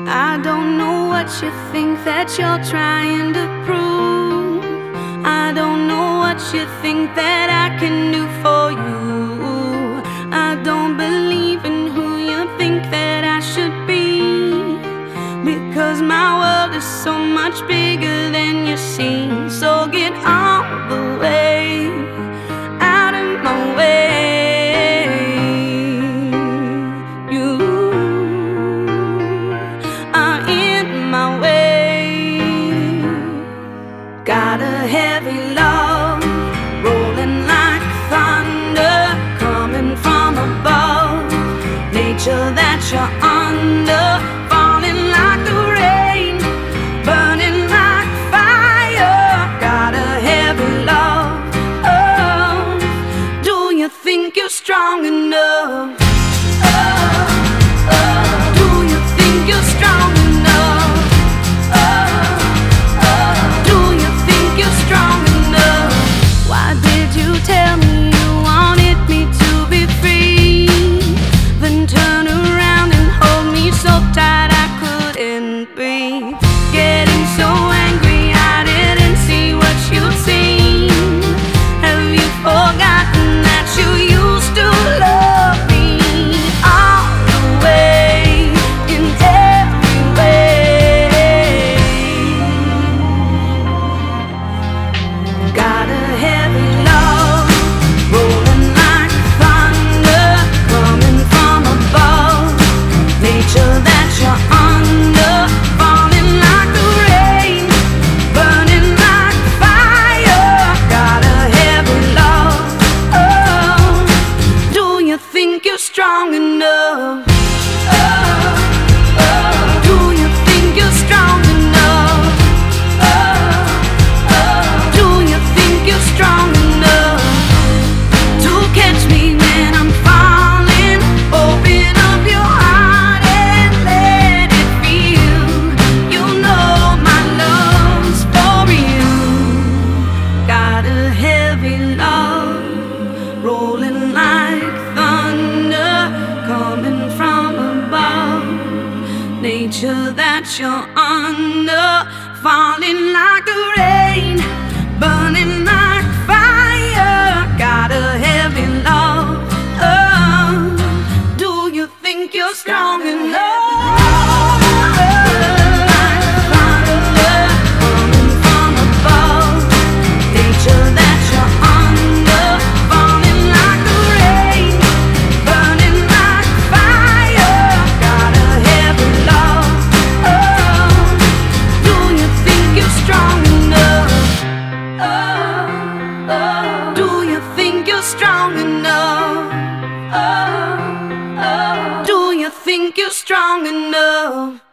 I don't know what you think that you're trying to prove. I don't know what you think that I can do for you. I don't believe in who you think that I should be, because my world is so much bigger than you see. So get all the way out of my way. You are in my way. Got a heavy love rolling like thunder, coming from above. Nature that you're under, falling like the rain, burning like fire. Got a heavy love. Oh, do you think you're strong enough? Do you think you're strong enough? Do you think you're strong enough? Why did you tell me you wanted me to be free, then turn around and hold me so tight I couldn't breathe? Getting so angry I didn't see what you'd seen. Have you forgotten that you used to love me all the way, in every way? Got a heavy love rolling like thunder, coming from above. Nature that you're under, falling like the rain, burning like fire. Got a heavy love. Oh, do you think you're strong enough? Do you think you're strong enough? Do you think you're strong enough to catch me when I'm falling? Open up your heart and let it feel. You know my love's for you. Got a heavy love rolling like thunder, coming from above. Nature that you're under, falling like the rain, burning like fire. Got a heavy love. Oh, do you think you're strong enough? Like thunder, coming from above. Nature that you're under, falling like the rain, burning like fire. Got a heavy love. Oh, do you think you're strong enough? Do you think you're strong enough? Do you think you're strong enough?